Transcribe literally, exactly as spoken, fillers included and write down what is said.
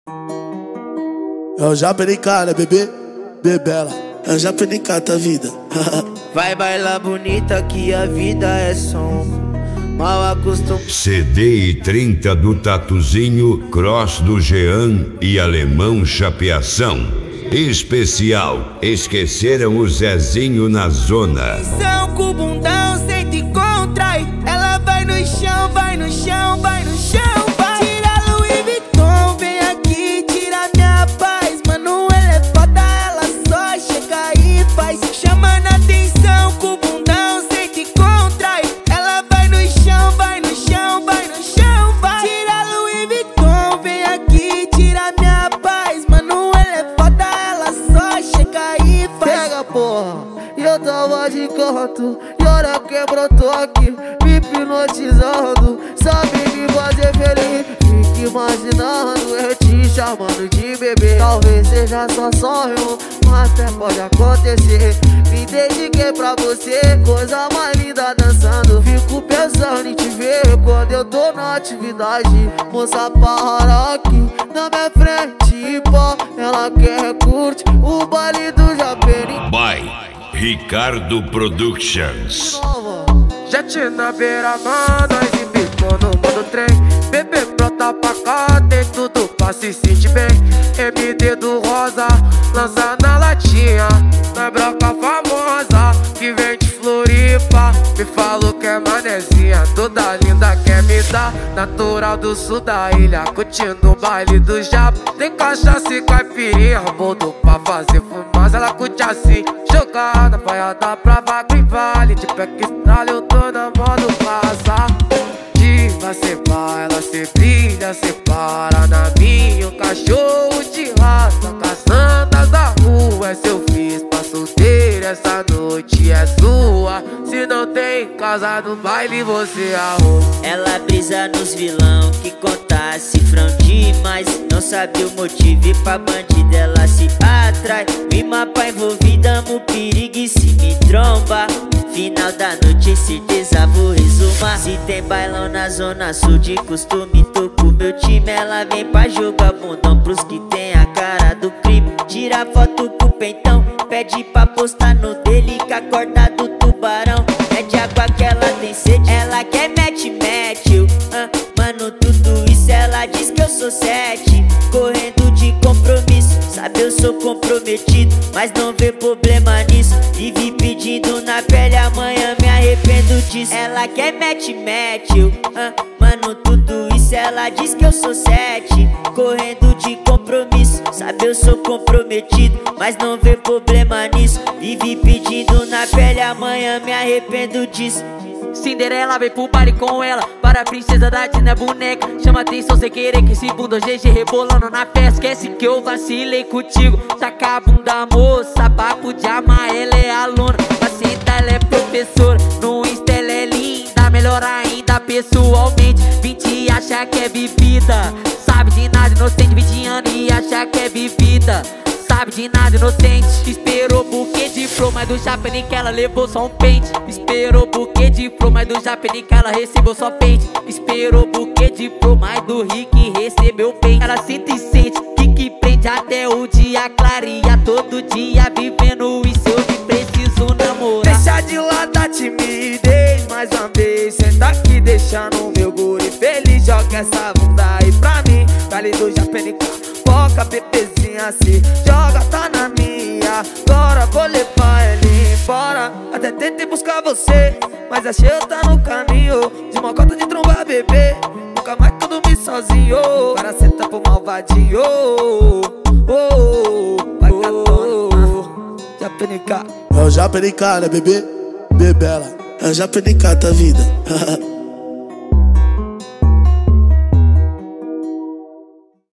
É o Japenicata, bebê, bebela. É o Japenicata, vida. Vai bailar bonita que a vida é som. Mal acostumado. C D e trinta do Tatuzinho, Cross do Jean e Alemão Chapeação. Especial, esqueceram o Zezinho na zona. Atenção com o bundão, sente e contrai. Ela vai no chão, vai no chão, vai no chão. Vai. Tira Louis Vuitton, vem aqui, tira minha paz. Mano, ela é foda, ela só chega e faz. Chamando atenção com o bundão, sente e contrai. Ela vai no chão, vai no chão, vai no chão. Vai. Tira Louis Vuitton, vem aqui, tira minha paz. Mano, ela é foda, ela só chega e faz. Pega, porra. E eu tava de canto, e hora quebrou, tô aqui me hipnotizando. Sabe me fazer feliz, fique imaginando eu te chamando de bebê. Talvez seja só sonho, mas até pode acontecer. Me dediquei pra você, coisa mais linda dançando. Fico pensando em te ver quando eu tô na atividade. Moça para aqui na minha frente, pô, ela quer curtir o baile do Japeri. By Ricardo Productions. Jet na beira-mar, nós embicou no modo trem. Bebê brota pra cá, tem tudo pra se sentir bem. M D do rosa, lança na latinha. Na broca famosa, que vem de Floripa. Me falou que é manezinha, toda linda quer me dar. Natural do sul da ilha, curtindo o baile do Japa. Tem cachaça e caipirinha, boldo pra fazer fumaça. Ela curte assim, jogada, vaiada pra vaga e vale. De pé que estrala, eu tô na modo passa. Diva, cê baila, cê brilha, cê para na minha. Um cachorro de raça, caçando as da rua. Essa eu fiz pra solteira, essa noite é sua. Se não tem casa no baile, você arruma. Ela brisa nos vilão que conta cifrão demais. Não sabe o motivo e pra bandida ela se atrai. Rima pra envolvida, mo perigo e se me tromba. Final da noite, certeza vou resumar. Se tem bailão na zona sul de costume, tô com meu time. Ela vem pra jogar bundão pros que tem a cara do crime. Tira foto com o peitão, pede pra postar no dele com a corda do tubarão. Mete água que ela tem sede, ela quer mete, mete eu, ah, mano, tudo isso ela diz que eu sou sete. Correndo de compromisso, sabe eu sou comprometido, mas não vê problema nisso. Vive pedindo na pele, amanhã me arrependo disso. Ela quer mete, mete eu, ah, mano, tudo isso ela diz que eu sou sete. Correndo de compromisso, sabe eu sou comprometido, mas não vê problema nisso. Vive pedindo na pele, amanhã me arrependo disso. Cinderela vem pro baile com ela, para a princesa da Disney boneca. Chama atenção sem querer que esse bunda G G rebolando na festa. Esquece que eu vacilei contigo, taca a bunda moça. Papo de amar, ela é aluna, pacienta, ela é professora. No Insta ela é linda, melhor ainda pessoalmente. vinte e acha que é bebida, sabe de nada, inocente. vinte anos e acha que é bebida, sabe de nada, inocente. Esperou buquê de flor, mas do Japenica ela levou só um pente. Esperou buquê de flor, mas do Japenica ela recebeu só pente. Esperou buquê de flor, mas do Rick recebeu pente. Ela sente e sente, Rick prende até o dia clareia. Todo dia vivendo isso, eu me preciso namorar. Deixa de lado a timidez, mais uma vez. Senta aqui deixando meu guri feliz. Joga essa bunda aí pra mim, vale do Japenica. Foca, bebezinha assim, joga, tá na minha. Agora vou levar ele embora. Até tentei buscar você, mas achei eu tá no caminho. De uma cota de tromba, bebê, nunca mais tu dormir sozinho. Agora senta pro malvadinho. Oh, oh, vai gatona, Japenica. É o Japenicata, bebê, bebela. É o Japenicata, vida.